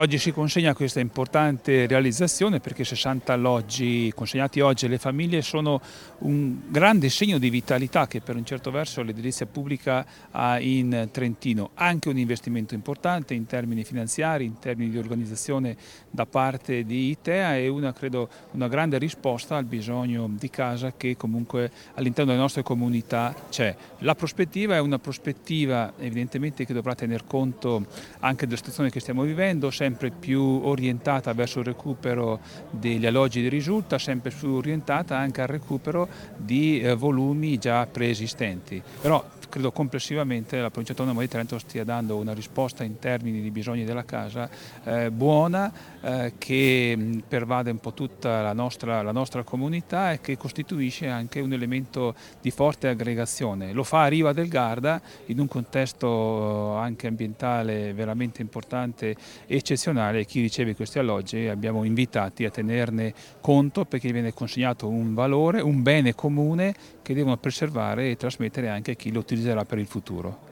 Oggi si consegna questa importante realizzazione perché 60 alloggi consegnati oggi alle famiglie sono un grande segno di vitalità che per un certo verso l'edilizia pubblica ha in Trentino, anche un investimento importante in termini finanziari, in termini di organizzazione da parte di ITEA e credo una grande risposta al bisogno di casa che comunque all'interno delle nostre comunità c'è. La prospettiva è una prospettiva evidentemente che dovrà tener conto anche della situazione che stiamo vivendo, sempre più orientata verso il recupero degli alloggi di risulta, sempre più orientata anche al recupero di volumi già preesistenti. Però credo complessivamente la Provincia Autonoma di Trento stia dando una risposta in termini di bisogni della casa buona, che pervade un po' tutta la nostra comunità e che costituisce anche un elemento di forte aggregazione. Lo fa a Riva del Garda in un contesto anche ambientale veramente importante e eccezionale. Chi riceve questi alloggi abbiamo invitati a tenerne conto perché viene consegnato un valore, un bene comune che devono preservare e trasmettere anche a chi lo utilizzerà per il futuro.